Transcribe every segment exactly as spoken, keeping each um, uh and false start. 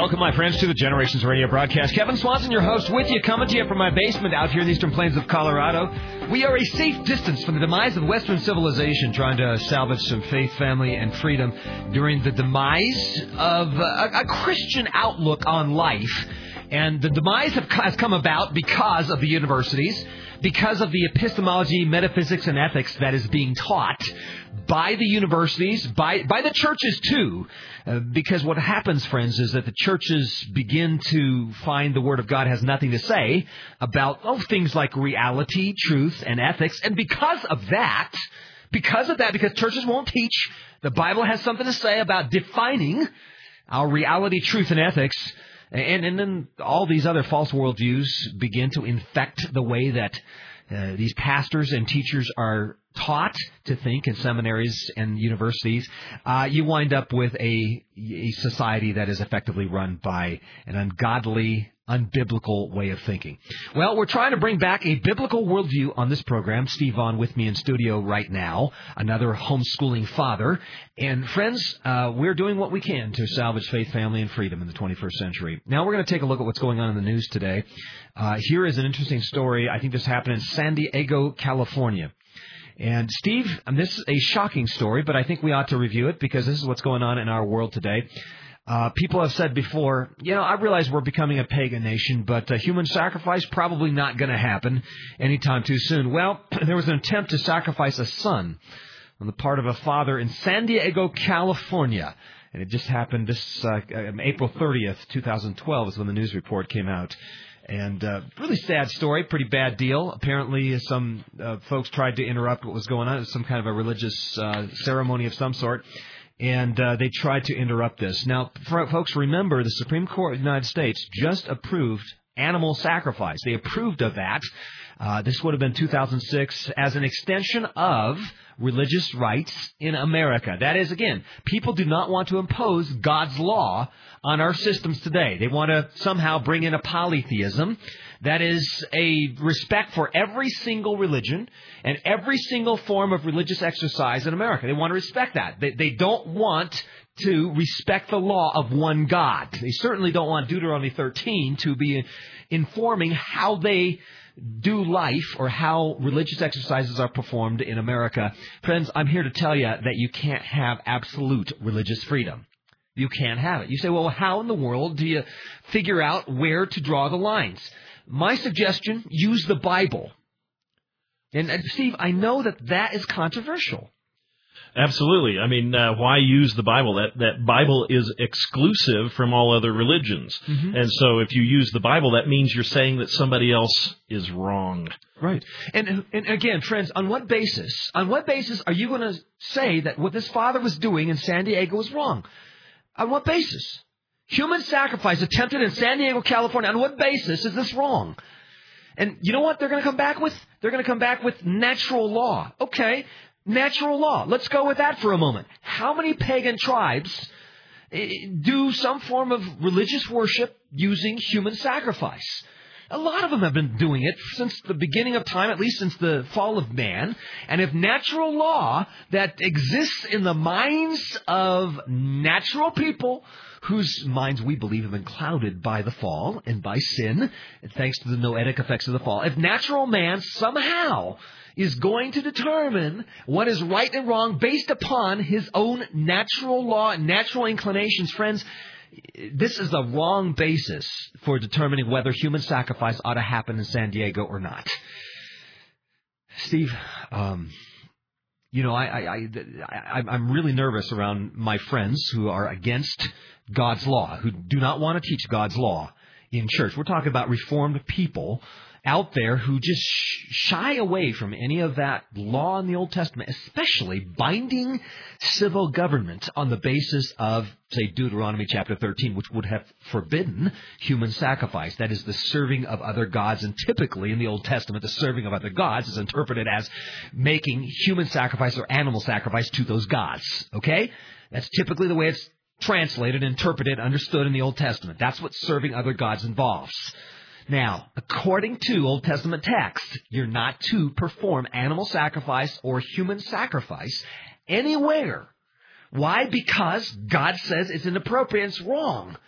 Welcome, my friends, to the Generations Radio broadcast. Kevin Swanson, your host, with you, coming to you from my basement out here in the eastern plains of Colorado. We are a safe distance from the demise of Western civilization, trying to salvage some faith, family, and freedom during the demise of a, a Christian outlook on life. And the demise have, has come about because of the universities, because of the epistemology, metaphysics, and ethics that is being taught by the universities, by by the churches too. Uh, because what happens, friends, is that the churches begin to find the Word of God has nothing to say about oh, things like reality, truth, and ethics. And because of that, because of that, because churches won't teach, the Bible has something to say about defining our reality, truth, and ethics. And, and then all these other false worldviews begin to infect the way that uh, these pastors and teachers are taught to think in seminaries and universities. Uh, you wind up with a, a society that is effectively run by an ungodly, unbiblical way of thinking. Well, we're trying to bring back a biblical worldview on this program. Steve Vaughn with me in studio right now, another homeschooling father. And friends, uh, we're doing what we can to salvage faith, family, and freedom in the twenty-first century. Now we're going to take a look at what's going on in the news today. Uh, here is an interesting story. I think this happened in San Diego, California. And Steve, this is a shocking story, but I think we ought to review it because this is what's going on in our world today. Uh, people have said before, you know, I realize we're becoming a pagan nation, but uh, human sacrifice probably not going to happen anytime too soon. Well, there was an attempt to sacrifice a son on the part of a father in San Diego, California. And it just happened this uh, April thirtieth, twenty twelve is when the news report came out. And uh, really sad story, pretty bad deal. Apparently some uh, folks tried to interrupt what was going on. It was some kind of a religious uh, ceremony of some sort. And uh, they tried to interrupt this. Now, for, folks, remember the Supreme Court of the United States just approved animal sacrifice. They approved of that. Uh, this would have been two thousand six as an extension of religious rights in America. That is, again, people do not want to impose God's law on our systems today. They want to somehow bring in a polytheism. That is a respect for every single religion and every single form of religious exercise in America. They want to respect that. They, they don't want to respect the law of one God. They certainly don't want Deuteronomy thirteen to be informing how they do life or how religious exercises are performed in America. Friends, I'm here to tell you that you can't have absolute religious freedom. You can't have it. You say, well, how in the world do you figure out where to draw the lines? My suggestion, use the Bible. And, and Steve, I know that that is controversial. Absolutely. I mean, uh, why use the Bible? That that Bible is exclusive from all other religions. Mm-hmm. And so if you use the Bible, that means you're saying that somebody else is wrong. Right. And and again, friends, on what basis? On what basis are you going to say that what this father was doing in San Diego was wrong? On what basis? Human sacrifice attempted in San Diego, California. On what basis is this wrong? And you know what they're going to come back with? They're going to come back with natural law. Okay. Natural law. Let's go with that for a moment. How many pagan tribes do some form of religious worship using human sacrifice? A lot of them have been doing it since the beginning of time, at least since the fall of man. And if natural law that exists in the minds of natural people, whose minds we believe have been clouded by the fall and by sin, thanks to the noetic effects of the fall, if natural man somehow is going to determine what is right and wrong based upon his own natural law and natural inclinations, friends, this is the wrong basis for determining whether human sacrifice ought to happen in San Diego or not. Steve, um, you know, I, I, I, I'm really nervous around my friends who are against God's law, who do not want to teach God's law in church. We're talking about Reformed people out there who just shy away from any of that law in the Old Testament, especially binding civil government on the basis of, say, Deuteronomy chapter thirteen, which would have forbidden human sacrifice. That is the serving of other gods. And typically in the Old Testament, the serving of other gods is interpreted as making human sacrifice or animal sacrifice to those gods. Okay? That's typically the way it's translated, interpreted, understood in the Old Testament. That's what serving other gods involves. Now, according to Old Testament texts, you're not to perform animal sacrifice or human sacrifice anywhere. Why? Because God says it's inappropriate, it's wrong.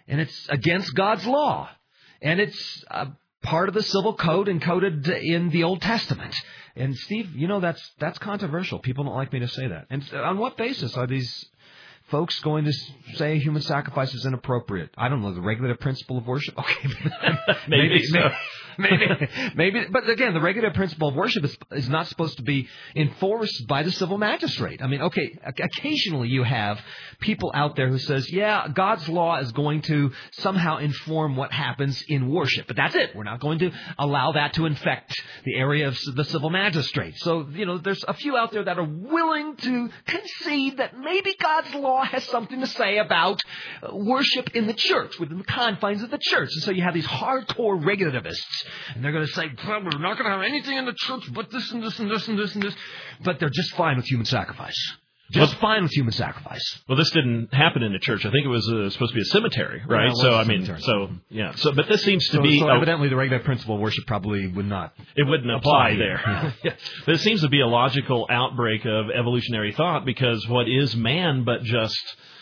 and it's against God's law, and it's uh, part of the civil code encoded in the Old Testament. And Steve, you know that's that's controversial. People don't like me to say that. And on what basis are these folks going to say human sacrifice is inappropriate? I don't know, the regulative principle of worship? Okay, maybe, maybe, so. maybe, maybe, maybe. But again, the regulative principle of worship is, is not supposed to be enforced by the civil magistrate. I mean, okay, occasionally you have people out there who says, yeah, God's law is going to somehow inform what happens in worship. But that's it. We're not going to allow that to infect the area of the civil magistrate. So, you know, there's a few out there that are willing to concede that maybe God's law has something to say about worship in the church, within the confines of the church. And so you have these hardcore regulativists, and they're going to say, well, we're not going to have anything in the church but this and this and this and this and this. But they're just fine with human sacrifice. Just well, fine with human sacrifice. Well, this didn't happen in a church. I think it was uh, supposed to be a cemetery, right? Yeah, so, I mean, so, yeah. So, but this seems to so, be... So evidently the regulative principle of worship probably would not It wouldn't apply, apply there. Yeah. But it seems to be a logical outbreak of evolutionary thought, because what is man but just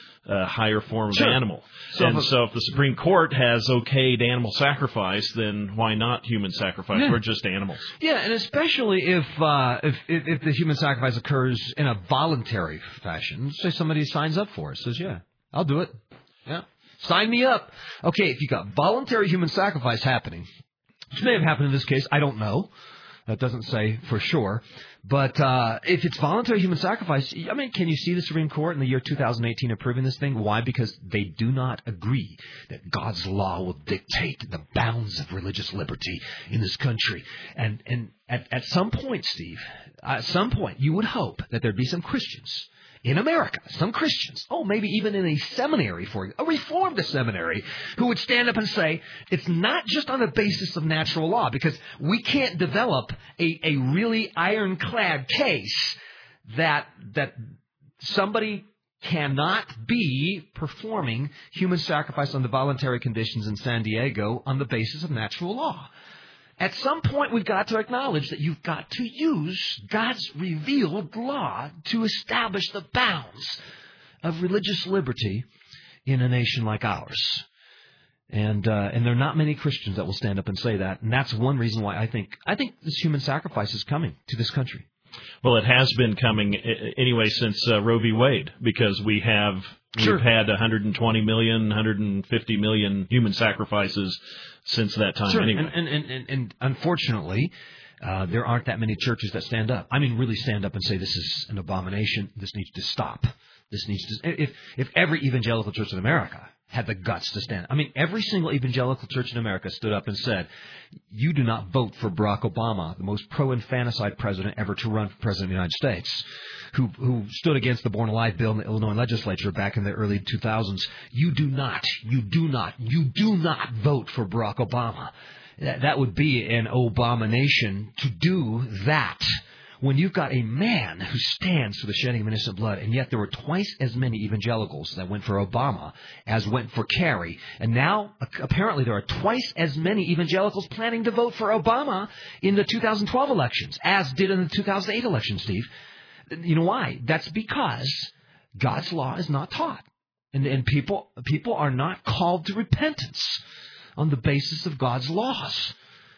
a higher form of sure. animal? So and if, so if the Supreme Court has okayed animal sacrifice, then why not human sacrifice? Yeah. We're just animals. Yeah, and especially if, uh, if, if if the human sacrifice occurs in a voluntary fashion. Say somebody signs up for it, says, yeah, I'll do it. Yeah, sign me up. Okay, if you got voluntary human sacrifice happening, which may have happened in this case, I don't know. That doesn't say for sure. But uh, if it's voluntary human sacrifice, I mean, can you see the Supreme Court in the year two thousand eighteen approving this thing? Why? Because they do not agree that God's law will dictate the bounds of religious liberty in this country. And and at, at some point, Steve, at some point, you would hope that there'd be some Christians in America, some Christians, oh, maybe even in a seminary, for a reformed seminary, who would stand up and say, it's not just on the basis of natural law, because we can't develop a, a really ironclad case that that somebody cannot be performing human sacrifice on the voluntary conditions in San Diego on the basis of natural law. At some point, we've got to acknowledge that you've got to use God's revealed law to establish the bounds of religious liberty in a nation like ours. And uh, and there are not many Christians that will stand up and say that. And that's one reason why I think I think this human sacrifice is coming to this country. Well, it has been coming anyway since uh, Roe v. Wade, because we have sure. we've had one hundred twenty million, one hundred fifty million human sacrifices since that time. Sure. Anyway, and, and, and, and unfortunately, uh, there aren't that many churches that stand up. I mean, really stand up and say this is an abomination. This needs to stop. This needs to. If if every evangelical church in America had the guts to stand. I mean, every single evangelical church in America stood up and said, you do not vote for Barack Obama, the most pro-infanticide president ever to run for president of the United States, who who stood against the Born Alive bill in the Illinois legislature back in the early two thousands. You do not, you do not, you do not vote for Barack Obama. That, that would be an abomination to do that. When you've got a man who stands for the shedding of innocent blood, and yet there were twice as many evangelicals that went for Obama as went for Kerry, and now apparently there are twice as many evangelicals planning to vote for Obama in the two thousand twelve elections as did in the two thousand eight election, Steve. You know why? That's because God's law is not taught, and, and people people are not called to repentance on the basis of God's laws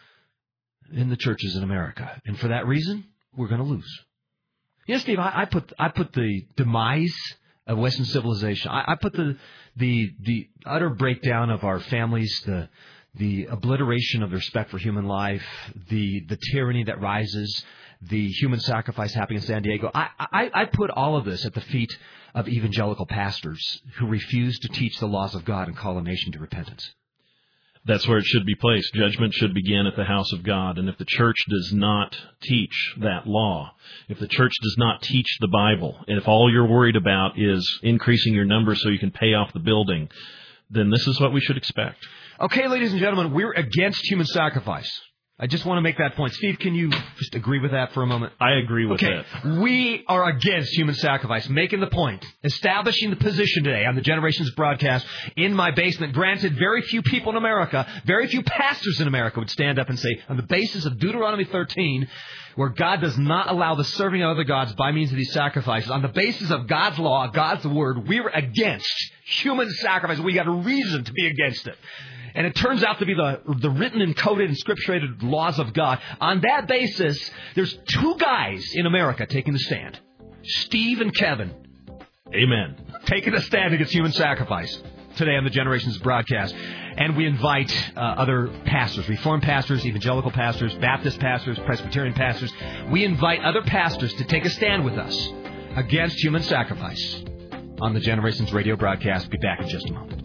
in the churches in America, and for that reason, we're going to lose. Yes, Steve, I, I put I put the demise of Western civilization. I, I put the the the utter breakdown of our families, the the obliteration of the respect for human life, the the tyranny that rises, the human sacrifice happening in San Diego. I, I, I put all of this at the feet of evangelical pastors who refuse to teach the laws of God and call a nation to repentance. That's where it should be placed. Judgment should begin at the house of God. And if the church does not teach that law, if the church does not teach the Bible, and if all you're worried about is increasing your numbers so you can pay off the building, then this is what we should expect. Okay, ladies and gentlemen, we're against human sacrifice. I just want to make that point. Steve, can you just agree with that for a moment? I agree with okay. that. We are against human sacrifice, making the point, establishing the position today on the Generations broadcast in my basement. Granted, very few people in America, very few pastors in America would stand up and say, on the basis of Deuteronomy thirteen, where God does not allow the serving of other gods by means of these sacrifices, on the basis of God's law, God's word, we're against human sacrifice. We got a reason to be against it. And it turns out to be the, the written and coded and scripturated laws of God. On that basis, there's two guys in America taking the stand. Steve and Kevin. Amen. Taking a stand against human sacrifice today on the Generations broadcast. And we invite uh, other pastors, Reformed pastors, evangelical pastors, Baptist pastors, Presbyterian pastors. We invite other pastors to take a stand with us against human sacrifice on the Generations radio broadcast. Be back in just a moment.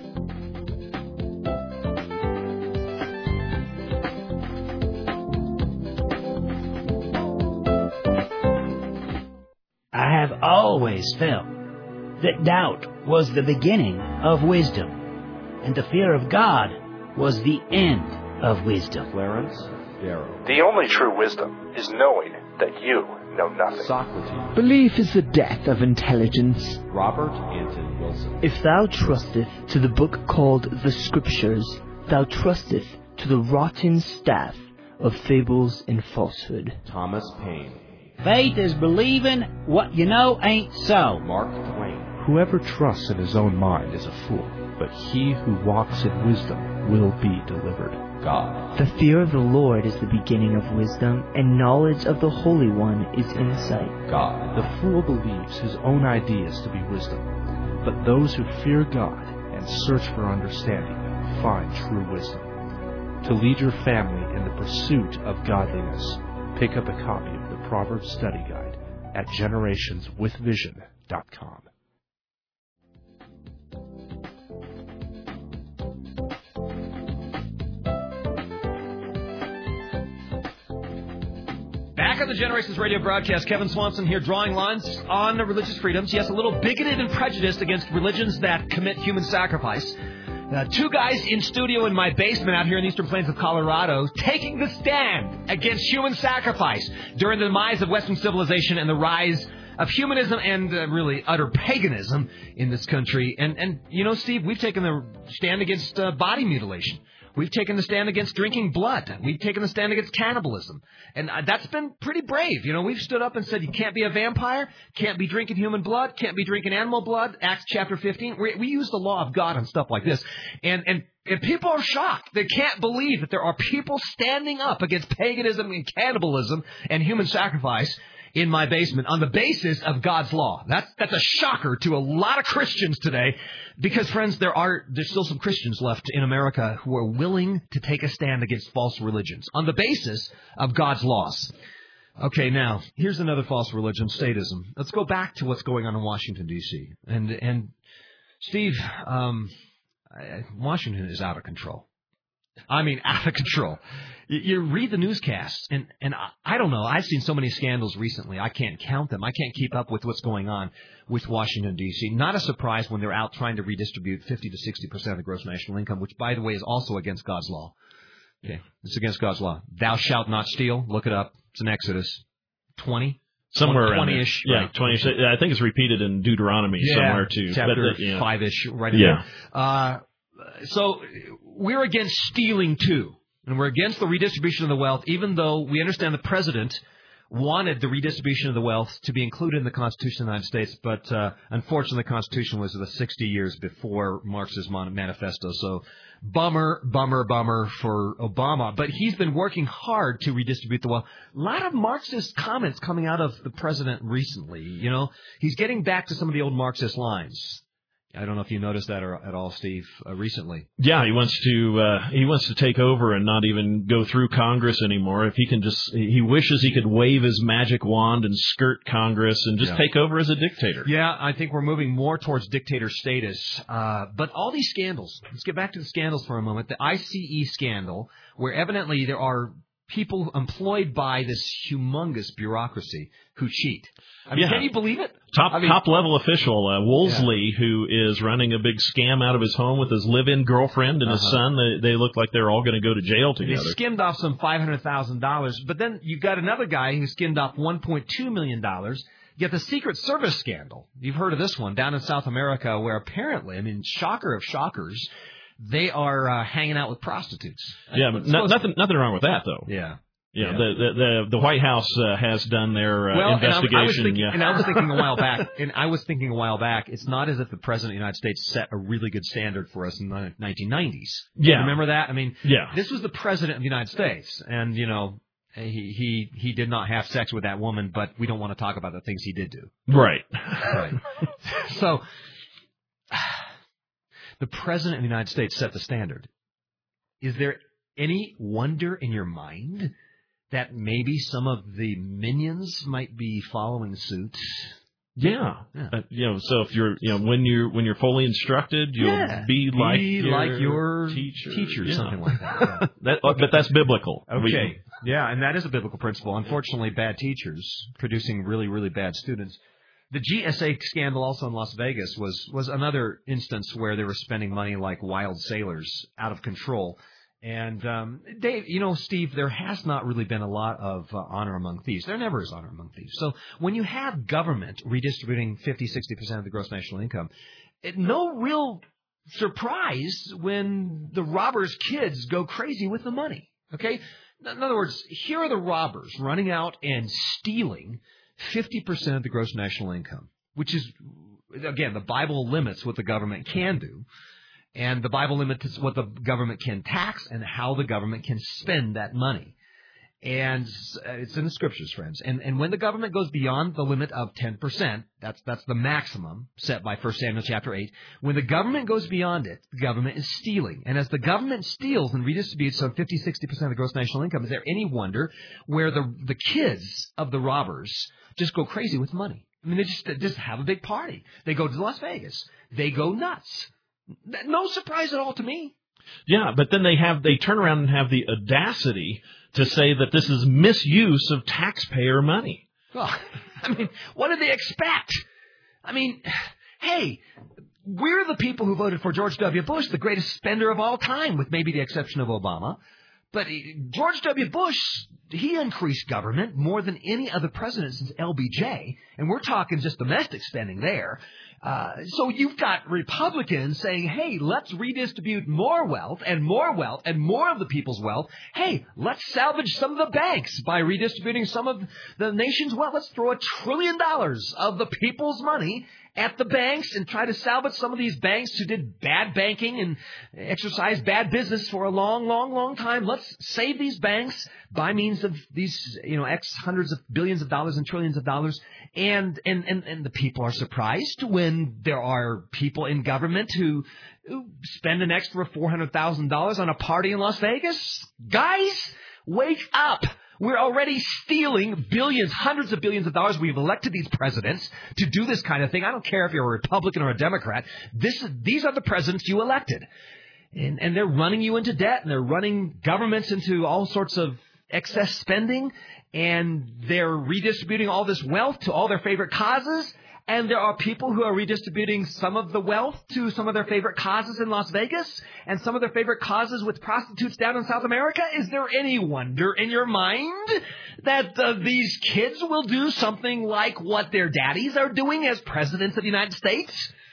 I have always felt that doubt was the beginning of wisdom, and the fear of God was the end of wisdom. Clarence Darrow. The only true wisdom is knowing that you know nothing. Socrates. Belief is the death of intelligence. Robert Anton Wilson. If thou trusteth to the book called the Scriptures, thou trusteth to the rotten staff of fables and falsehood. Thomas Paine. Faith is believing what you know ain't so. Mark Twain. Whoever trusts in his own mind is a fool, but he who walks in wisdom will be delivered. God. The fear of the Lord is the beginning of wisdom, and knowledge of the Holy One is insight. God. The fool believes his own ideas to be wisdom, but those who fear God and search for understanding find true wisdom. To lead your family in the pursuit of godliness, pick up a copy of the Proverbs Study Guide at generations with vision dot com. Back on the Generations radio broadcast, Kevin Swanson here, drawing lines on religious freedoms. Yes, a little bigoted and prejudiced against religions that commit human sacrifice. Uh, two guys in studio in my basement out here in the Eastern Plains of Colorado taking the stand against human sacrifice during the demise of Western civilization and the rise of humanism and uh, really utter paganism in this country. And, and you know, Steve, we've taken the stand against uh, body mutilation. We've taken the stand against drinking blood. We've taken the stand against cannibalism. And uh, that's been pretty brave. You know, we've stood up and said you can't be a vampire, can't be drinking human blood, can't be drinking animal blood, Acts chapter fifteen. We, we use the law of God on stuff like this. And, and, and people are shocked. They can't believe that there are people standing up against paganism and cannibalism and human sacrifice in my basement on the basis of God's law. That's that's a shocker to a lot of Christians today, because, friends, there are there's still some Christians left in America who are willing to take a stand against false religions on the basis of God's laws. Okay, now, here's another false religion, statism. Let's go back to what's going on in Washington, D C And, and Steve, um, Washington is out of control. I mean, out of control. You, you read the newscasts, and, and I, I don't know. I've seen so many scandals recently. I can't count them. I can't keep up with what's going on with Washington, D C Not a surprise when they're out trying to redistribute fifty to sixty percent of the gross national income, which, by the way, is also against God's law. Okay, it's against God's law. Thou shalt not steal. Look it up. It's in Exodus twenty. Somewhere around twenty-ish. Yeah, right. twenty-ish. I think it's repeated in Deuteronomy yeah, somewhere too. Chapter but, yeah. five-ish, right in yeah. there. Uh, so we're against stealing, too. And we're against the redistribution of the wealth, even though we understand the president wanted the redistribution of the wealth to be included in the Constitution of the United States. But uh, unfortunately, the Constitution was the sixty years before Marx's manifesto. So bummer, bummer, bummer for Obama. But he's been working hard to redistribute the wealth. A lot of Marxist comments coming out of the president recently. You know, he's getting back to some of the old Marxist lines. I don't know if you noticed that or, at all, Steve, uh, recently. Yeah, he wants to uh, he wants to take over and not even go through Congress anymore. If he can just, he wishes he could wave his magic wand and skirt Congress and just yeah. take over as a dictator. Yeah, I think we're moving more towards dictator status. Uh, but all these scandals, let's get back to the scandals for a moment. The I C E scandal, where evidently there are people employed by this humongous bureaucracy who cheat. I mean, Yeah. can you believe it? Top I mean, top level official uh, Woolsey, yeah. who is running a big scam out of his home with his live-in girlfriend and uh-huh. his son. They, they look like they're all going to go to jail together. They skimmed off some five hundred thousand dollars, but then you've got another guy who skimmed off one point two million dollars. Yet the Secret Service scandal, you've heard of this one, down in South America, where apparently, I mean, shocker of shockers, they are uh, hanging out with prostitutes. Yeah, but no, nothing, nothing wrong with that, though. Yeah. Yeah, yeah. The, the the the White House uh, has done their uh, well, investigation. And I, I was thinking, yeah. and I was thinking a while back, and I was thinking a while back, it's not as if the President of the United States set a really good standard for us in the nineteen nineties. Yeah. Remember that? I mean, yeah. This was the President of the United States, and, you know, He, he he did not have sex with that woman, but we don't want to talk about the things he did do. Right. Right. So, the President of the United States set the standard. Is there any wonder in your mind that maybe some of the minions might be following suit? Yeah. yeah. Uh, you know, so if you're, you know, when you're when you're fully instructed, you'll yeah. be like be your like your teacher, teacher yeah. something like that. Yeah. that okay. But that's biblical. Okay. We, yeah, and that is a biblical principle. Unfortunately, bad teachers producing really, really bad students. The G S A scandal also in Las Vegas was was another instance where they were spending money like wild sailors, out of control. And, um, Dave, you know, Steve, there has not really been a lot of uh, honor among thieves. There never is honor among thieves. So when you have government redistributing fifty, sixty percent of the gross national income, it, no real surprise when the robbers' kids go crazy with the money. Okay? In other words, here are the robbers running out and stealing fifty percent of the gross national income, which is, again, the Bible limits what the government can do. And the Bible limits what the government can tax and how the government can spend that money. And it's in the Scriptures, friends. And and when the government goes beyond the limit of ten percent, that's that's the maximum set by First Samuel chapter eight. When the government goes beyond it, the government is stealing. And as the government steals and redistributes some fifty, sixty percent of the gross national income, is there any wonder where the the kids of the robbers just go crazy with money? I mean, they just, they just have a big party. They go to Las Vegas. They go nuts. No surprise at all to me. Yeah, but then they have they turn around and have the audacity to say that this is misuse of taxpayer money. Well, I mean, what did they expect? I mean, hey, we're the people who voted for George W. Bush, the greatest spender of all time, with maybe the exception of Obama. But George W. Bush, he increased government more than any other president since L B J, and we're talking just domestic spending there. Uh, so you've got Republicans saying, hey, let's redistribute more wealth and more wealth and more of the people's wealth. Hey, let's salvage some of the banks by redistributing some of the nation's wealth. Let's throw a trillion dollars of the people's money at the banks and try to salvage some of these banks who did bad banking and exercised bad business for a long, long, long time. Let's save these banks by means of these, you know, X hundreds of billions of dollars and trillions of dollars. And, and, and, and the people are surprised when there are people in government who, who spend an extra four hundred thousand dollars on a party in Las Vegas. Guys, wake up. We're already stealing billions, hundreds of billions of dollars. We've elected these presidents to do this kind of thing. I don't care if you're a Republican or a Democrat. This is, these are the presidents you elected. And, and they're running you into debt, and they're running governments into all sorts of excess spending, and they're redistributing all this wealth to all their favorite causes. And there are people who are redistributing some of the wealth to some of their favorite causes in Las Vegas and some of their favorite causes with prostitutes down in South America. Is there any wonder in your mind that uh, these kids will do something like what their daddies are doing as presidents of the United States?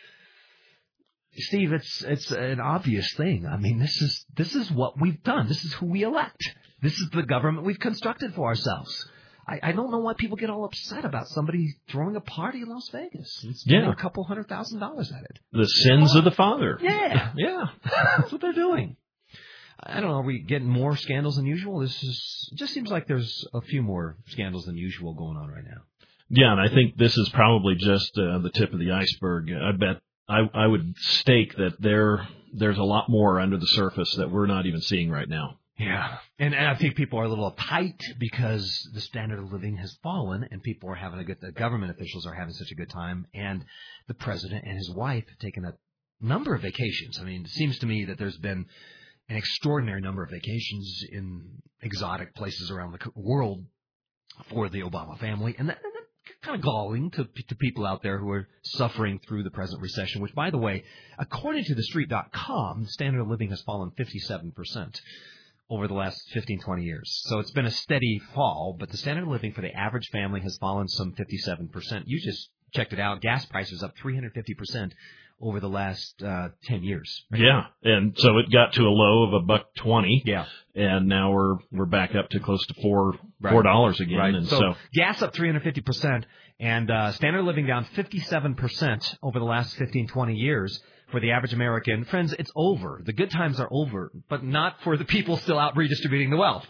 Steve, it's it's an obvious thing. I mean, this is this is what we've done. This is who we elect. This is the government we've constructed for ourselves. I, I don't know why people get all upset about somebody throwing a party in Las Vegas and spending yeah. a couple hundred thousand dollars at it. The sins oh. of the father. Yeah. Yeah. That's what they're doing. I don't know. Are we getting more scandals than usual? This is it just seems like there's a few more scandals than usual going on right now. Yeah, and I think this is probably just uh, the tip of the iceberg. I bet I, I would stake that there there's a lot more under the surface that we're not even seeing right now. Yeah, and, and I think people are a little uptight because the standard of living has fallen, and people are having a good. The government officials are having such a good time, and the president and his wife have taken a number of vacations. I mean, it seems to me that there's been an extraordinary number of vacations in exotic places around the world for the Obama family. And that, that's kind of galling to, to people out there who are suffering through the present recession, which, by the way, according to the street dot com, the standard of living has fallen fifty-seven percent over the last fifteen, twenty years. So it's been a steady fall, but the standard of living for the average family has fallen some fifty-seven percent. You just checked it out. Gas prices up three hundred fifty percent over the last uh, ten years. Right? Yeah, and so it got to a low of a buck twenty. Yeah, and now we're we're back up to close to four right. four dollars again. Right. And so, so gas up three hundred fifty percent, and uh, standard of living down fifty-seven percent over the last fifteen, twenty years. For the average American. Friends, it's over. The good times are over, but not for the people still out redistributing the wealth.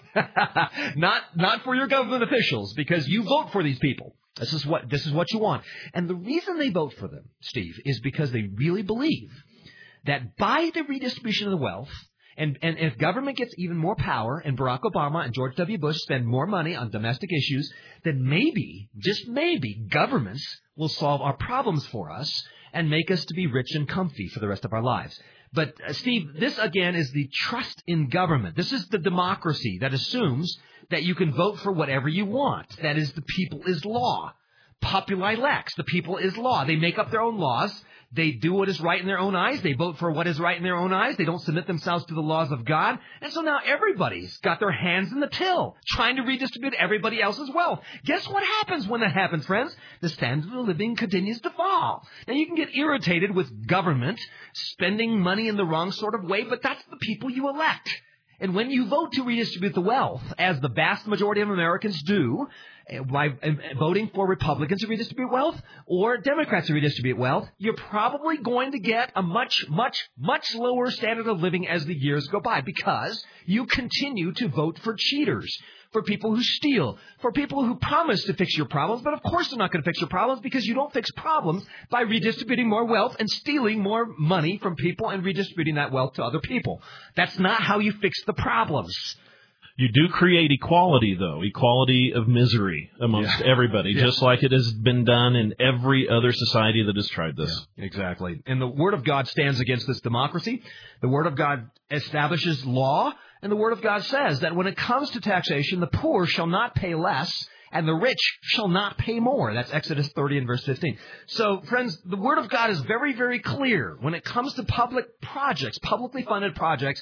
not not for your government officials, because you vote for these people. This is what this is what you want. And the reason they vote for them, Steve, is because they really believe that by the redistribution of the wealth, and, and if government gets even more power and Barack Obama and George W. Bush spend more money on domestic issues, then maybe, just maybe, governments will solve our problems for us and make us to be rich and comfy for the rest of our lives. But, uh, Steve, this, again, is the trust in government. This is the democracy that assumes that you can vote for whatever you want. That is, the people is law. Populi lex. The people is law. They make up their own laws. They do what is right in their own eyes. They vote for what is right in their own eyes. They don't submit themselves to the laws of God. And so now everybody's got their hands in the till, trying to redistribute everybody else's wealth. Guess what happens when that happens, friends? The standard of living continues to fall. Now, you can get irritated with government spending money in the wrong sort of way, but that's the people you elect. And when you vote to redistribute the wealth, as the vast majority of Americans do, by voting for Republicans to redistribute wealth or Democrats to redistribute wealth, you're probably going to get a much, much, much lower standard of living as the years go by, because you continue to vote for cheaters, for people who steal, for people who promise to fix your problems, but of course they're not going to fix your problems, because you don't fix problems by redistributing more wealth and stealing more money from people and redistributing that wealth to other people. That's not how you fix the problems. You do create equality, though, equality of misery amongst yeah. everybody, yeah. just like it has been done in every other society that has tried this. Yeah, exactly. And the Word of God stands against this democracy. The Word of God establishes law, and the Word of God says that when it comes to taxation, the poor shall not pay less, and the rich shall not pay more. That's Exodus thirty and verse fifteen. So, friends, the Word of God is very, very clear. When it comes to public projects, publicly funded projects,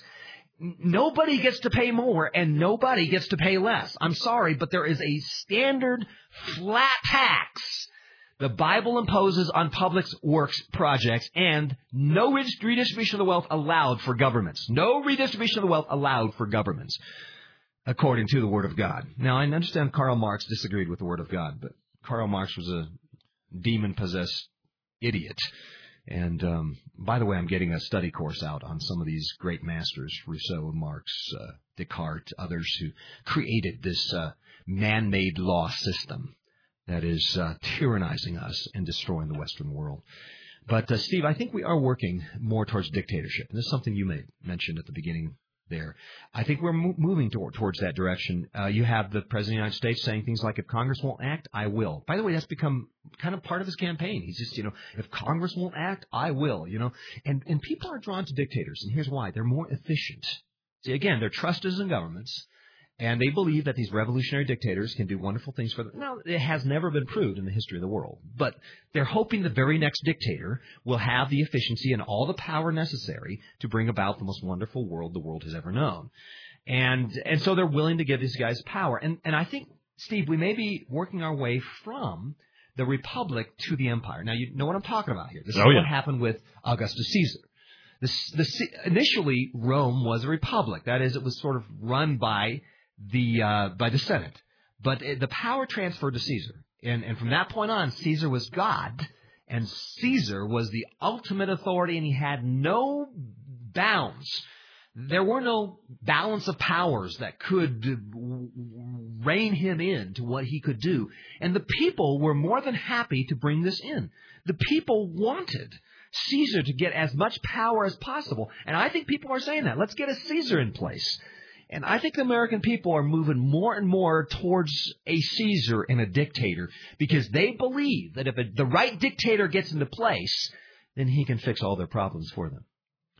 nobody gets to pay more and nobody gets to pay less. I'm sorry, but there is a standard flat tax the Bible imposes on public works projects, and no redistribution of the wealth allowed for governments. No redistribution of the wealth allowed for governments, according to the Word of God. Now, I understand Karl Marx disagreed with the Word of God, but Karl Marx was a demon-possessed idiot. And, um, by the way, I'm getting a study course out on some of these great masters, Rousseau, Marx, uh, Descartes, others who created this uh, man-made law system that is uh, tyrannizing us and destroying the Western world. But, uh, Steve, I think we are working more towards dictatorship. And this is something you made mentioned at the beginning there. I think we're mo- moving to- towards that direction. Uh, you have the President of the United States saying things like, if Congress won't act, I will. By the way, that's become kind of part of his campaign. He's just, you know, if Congress won't act, I will, you know. And, and people are drawn to dictators, and here's why. They're more efficient. See, again, their trust is in governments, and they believe that these revolutionary dictators can do wonderful things for them. Now, it has never been proved in the history of the world, but they're hoping the very next dictator will have the efficiency and all the power necessary to bring about the most wonderful world the world has ever known. And and so they're willing to give these guys power. And and I think, Steve, we may be working our way from the republic to the empire. Now, you know what I'm talking about here. This is oh, yeah. what happened with Augustus Caesar. The, the, initially, Rome was a republic. That is, it was sort of run by the uh, by the Senate. But the power transferred to Caesar. And, and from that point on, Caesar was God, and Caesar was the ultimate authority, and he had no bounds. There were no balance of powers that could rein him in to what he could do. And the people were more than happy to bring this in. The people wanted Caesar to get as much power as possible. And I think people are saying that. Let's get a Caesar in place. And I think the American people are moving more and more towards a Caesar and a dictator, because they believe that if a, the right dictator gets into place, then he can fix all their problems for them.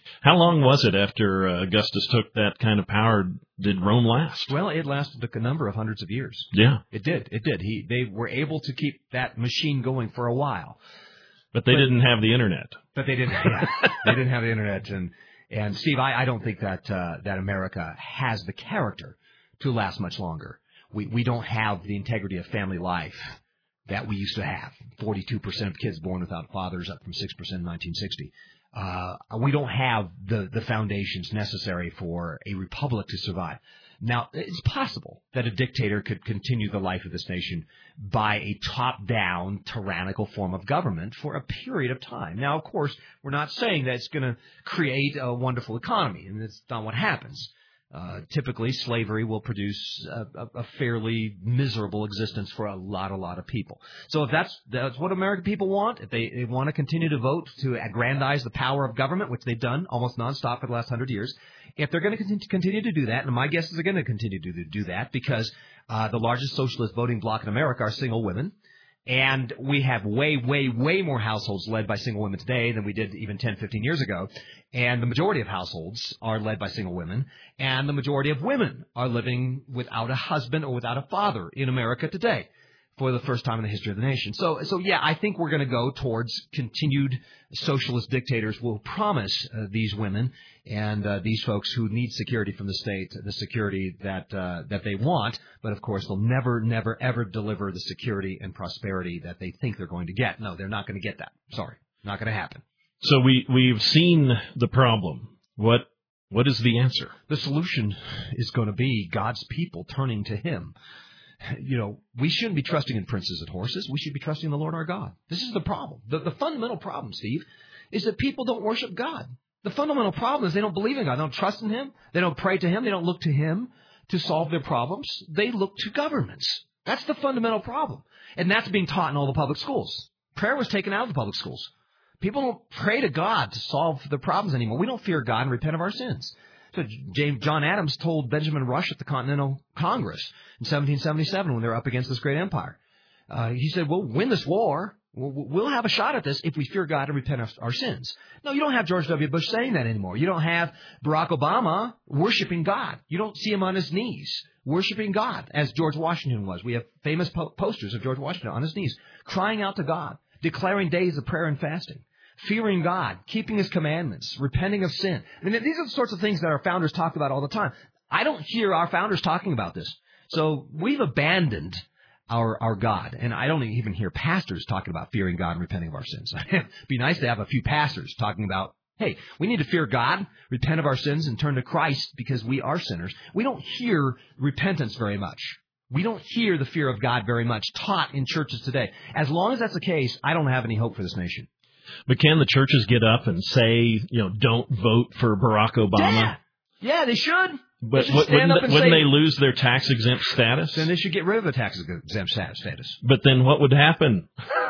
How long was it after uh, Augustus took that kind of power did Rome last? Well, it lasted a number of hundreds of years. Yeah. It did. It did. He, they were able to keep that machine going for a while. But they but, didn't have the Internet. But they didn't. Yeah, they didn't have the Internet. And, and Steve, I, I don't think that uh, that America has the character to last much longer. We we don't have the integrity of family life that we used to have. forty-two percent of kids born without fathers, up from six percent in nineteen sixty. Uh, we don't have the, the foundations necessary for a republic to survive. Now, it's possible that a dictator could continue the life of this nation by a top-down, tyrannical form of government for a period of time. Now, of course, we're not saying that it's going to create a wonderful economy, and that's not what happens. Uh, typically, slavery will produce a, a, a fairly miserable existence for a lot, a lot of people. So if that's that's what American people want, if they, they want to continue to vote to aggrandize the power of government, which they've done almost nonstop for the last hundred years, if they're going to continue to do that, and my guess is they're going to continue to do that because uh, the largest socialist voting bloc in America are single women. And we have way, way, way more households led by single women today than we did even ten, fifteen years ago. And the majority of households are led by single women. And the majority of women are living without a husband or without a father in America today for the first time in the history of the nation. So, so yeah, I think we're going to go towards continued socialist dictators will promise uh, these women and uh, these folks who need security from the state, the security that uh, that they want. But, of course, they'll never, never, ever deliver the security and prosperity that they think they're going to get. No, they're not going to get that. Sorry, not going to happen. So we, we've seen the problem. What What is the answer? The solution is going to be God's people turning to Him. You know, we shouldn't be trusting in princes and horses. We should be trusting in the Lord our God. This is the problem. The, the fundamental problem, Steve, is that people don't worship God. The fundamental problem is they don't believe in God. They don't trust in Him. They don't pray to Him. They don't look to Him to solve their problems. They look to governments. That's the fundamental problem. And that's being taught in all the public schools. Prayer was taken out of the public schools. People don't pray to God to solve their problems anymore. We don't fear God and repent of our sins. So James, John Adams told Benjamin Rush at the Continental Congress in seventeen seventy-seven when they were up against this great empire. Uh, he said, we'll win this war. We'll, we'll have a shot at this if we fear God and repent of our sins. No, you don't have George W. Bush saying that anymore. You don't have Barack Obama worshiping God. You don't see him on his knees worshiping God as George Washington was. We have famous po- posters of George Washington on his knees crying out to God, declaring days of prayer and fasting. Fearing God, keeping His commandments, repenting of sin. I mean, these are the sorts of things that our founders talked about all the time. I don't hear our founders talking about this. So we've abandoned our our God. And I don't even hear pastors talking about fearing God and repenting of our sins. It'd be nice to have a few pastors talking about, hey, we need to fear God, repent of our sins, and turn to Christ because we are sinners. We don't hear repentance very much. We don't hear the fear of God very much taught in churches today. As long as that's the case, I don't have any hope for this nation. But can the churches get up and say, you know, don't vote for Barack Obama? Yeah, yeah they should. But they should wouldn't, wouldn't say, they say, lose their tax-exempt status? Then they should get rid of the tax-exempt status. But then what would happen?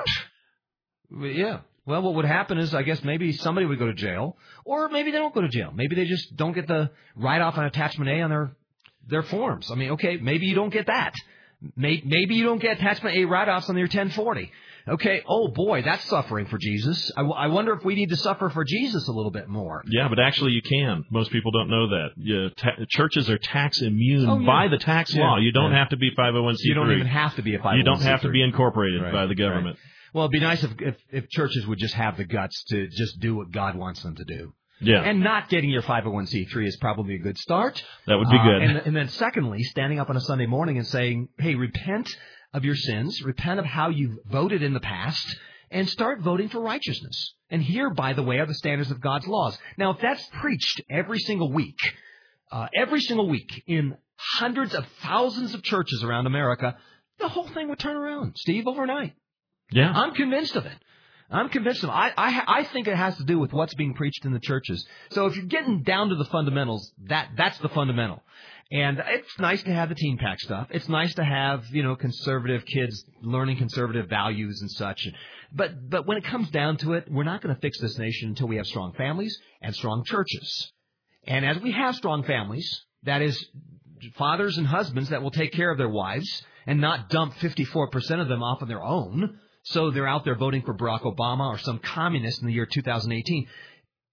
Yeah. Well, what would happen is, I guess, maybe somebody would go to jail, or maybe they don't go to jail. Maybe they just don't get the write-off on Attachment A on their their forms. I mean, okay, maybe you don't get that. Maybe you don't get Attachment A write-offs on your ten forty. Okay, oh boy, that's suffering for Jesus. I, w- I wonder if we need to suffer for Jesus a little bit more. Yeah, but actually you can. Most people don't know that. Yeah, ta- churches are tax immune oh, yeah. by the tax yeah. law. You don't yeah. have to be five oh one c three. You don't even have to be a five oh one c three. You don't have to be incorporated right. by the government. Right. Well, it'd be nice if, if if churches would just have the guts to just do what God wants them to do. Yeah. And not getting your five oh one c three is probably a good start. That would be uh, good. And, and then secondly, standing up on a Sunday morning and saying, hey, repent of your sins, repent of how you've voted in the past, and start voting for righteousness. And here, by the way, are the standards of God's laws. Now, if that's preached every single week, uh, every single week in hundreds of thousands of churches around America, the whole thing would turn around, Steve, overnight. Yeah. I'm convinced of it. I'm convinced of it. I, I, I think it has to do with what's being preached in the churches. So if you're getting down to the fundamentals, that that's the fundamental. And it's nice to have the teen pack stuff. It's nice to have, you know, conservative kids learning conservative values and such. But but when it comes down to it, we're not going to fix this nation until we have strong families and strong churches. And as we have strong families, that is, fathers and husbands that will take care of their wives and not dump fifty-four percent of them off on their own, so they're out there voting for Barack Obama or some communist in the year two thousand eighteen.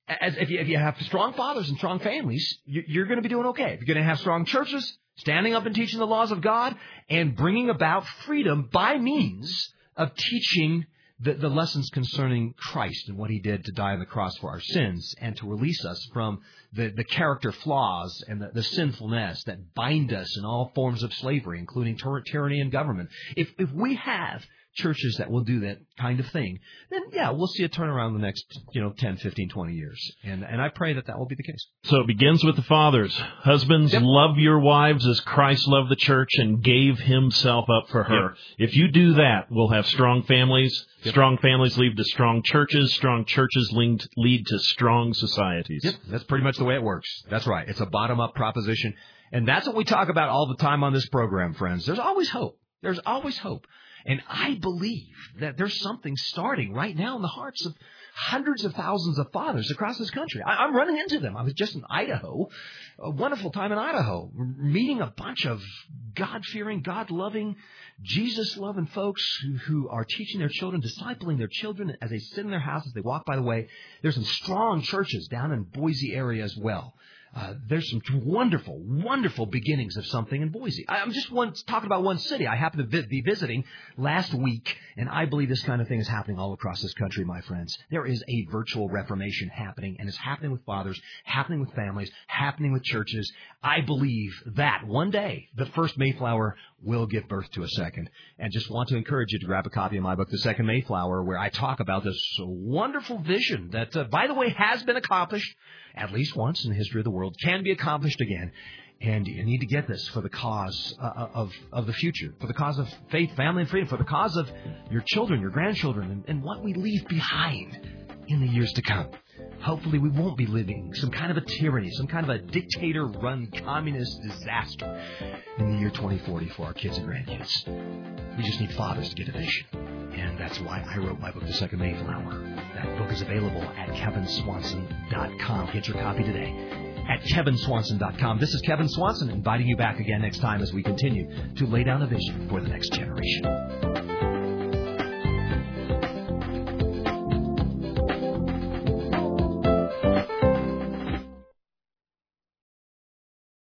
as if you, if you have strong fathers and strong families, you, you're going to be doing okay. If you're going to have strong churches, standing up and teaching the laws of God, and bringing about freedom by means of teaching the, the lessons concerning Christ and what he did to die on the cross for our sins and to release us from the, the character flaws and the, the sinfulness that bind us in all forms of slavery, including tyr- tyranny and government. If, if we have churches that will do that kind of thing, then, yeah, we'll see a turnaround in the next, you know, ten, fifteen, twenty years. And and I pray that that will be the case. So it begins with the fathers. Husbands, yep. Love your wives as Christ loved the church and gave himself up for her. Yep. If you do that, we'll have strong families. Yep. Strong families lead to strong churches. Strong churches lead, lead to strong societies. Yep, that's pretty much the way it works. That's right. It's a bottom-up proposition. And that's what we talk about all the time on this program, friends. There's always hope. There's always hope. And I believe that there's something starting right now in the hearts of hundreds of thousands of fathers across this country. I, I'm running into them. I was just in Idaho, a wonderful time in Idaho, meeting a bunch of God-fearing, God-loving, Jesus-loving folks who, who are teaching their children, discipling their children as they sit in their houses, they walk by the way. There's some strong churches down in Boise area as well. Uh, there's some wonderful, wonderful beginnings of something in Boise. I'm just one, talking about one city. I happened to vi- be visiting last week, and I believe this kind of thing is happening all across this country, my friends. There is a virtual Reformation happening, and it's happening with fathers, happening with families, happening with churches. I believe that one day the first Mayflower will give birth to a second. And just want to encourage you to grab a copy of my book, The Second Mayflower, where I talk about this wonderful vision that, uh, by the way, has been accomplished at least once in the history of the world, can be accomplished again. And you need to get this for the cause uh, of, of the future, for the cause of faith, family, and freedom, for the cause of your children, your grandchildren, and, and what we leave behind in the years to come. Hopefully we won't be living some kind of a tyranny, some kind of a dictator-run communist disaster in the year twenty forty for our kids and grandkids. We just need fathers to get a vision. And that's why I wrote my book, The Second Mayflower. That book is available at kevin swanson dot com. Get your copy today at kevin swanson dot com. This is Kevin Swanson inviting you back again next time as we continue to lay down a vision for the next generation.